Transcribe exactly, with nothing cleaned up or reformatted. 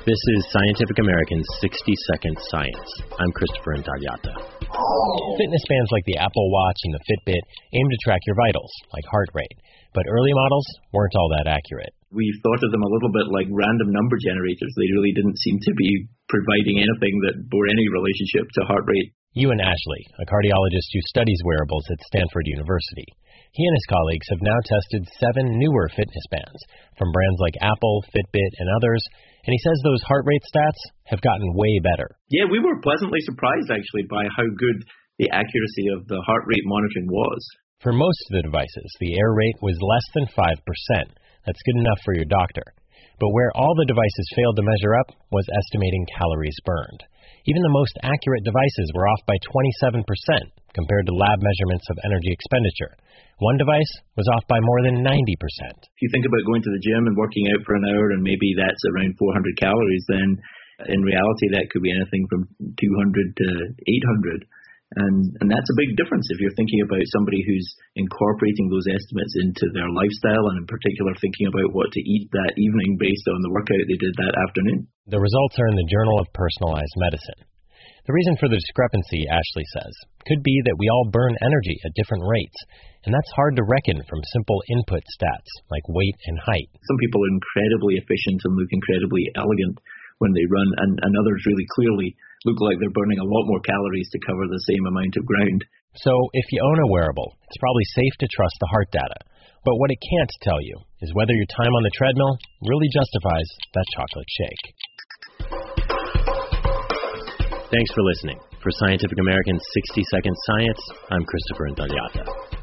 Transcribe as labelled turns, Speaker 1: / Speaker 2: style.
Speaker 1: This is Scientific American's sixty second Science. I'm Christopher Intagliata.
Speaker 2: Fitness bands like the Apple Watch and the Fitbit aim to track your vitals, like heart rate. But early models weren't all that accurate.
Speaker 3: We thought of them a little bit like random number generators. They really didn't seem to be providing anything that bore any relationship to heart rate.
Speaker 2: Ewan Ashley, a cardiologist who studies wearables at Stanford University. He and his colleagues have now tested seven newer fitness bands from brands like Apple, Fitbit, and others, and he says those heart rate stats have gotten way better.
Speaker 3: Yeah, we were pleasantly surprised, actually, by how good the accuracy of the heart rate monitoring was.
Speaker 2: For most of the devices, the error rate was less than five percent. That's good enough for your doctor. But where all the devices failed to measure up was estimating calories burned. Even the most accurate devices were off by twenty-seven percent compared to lab measurements of energy expenditure. One device was off by more than ninety percent.
Speaker 3: If you think about going to the gym and working out for an hour and maybe that's around four hundred calories, then in reality that could be anything from two hundred to eight hundred. And and that's a big difference if you're thinking about somebody who's incorporating those estimates into their lifestyle and in particular thinking about what to eat that evening based on the workout they did that afternoon.
Speaker 2: The results are in the Journal of Personalized Medicine. The reason for the discrepancy, Ashley says, could be that we all burn energy at different rates, and that's hard to reckon from simple input stats like weight and height.
Speaker 3: Some people are incredibly efficient and look incredibly elegant when they run, and, and others really clearly look like they're burning a lot more calories to cover the same amount of ground.
Speaker 2: So if you own a wearable, it's probably safe to trust the heart data. But what it can't tell you is whether your time on the treadmill really justifies that chocolate shake.
Speaker 1: Thanks for listening. For Scientific American's sixty second Science, I'm Christopher Intagliata.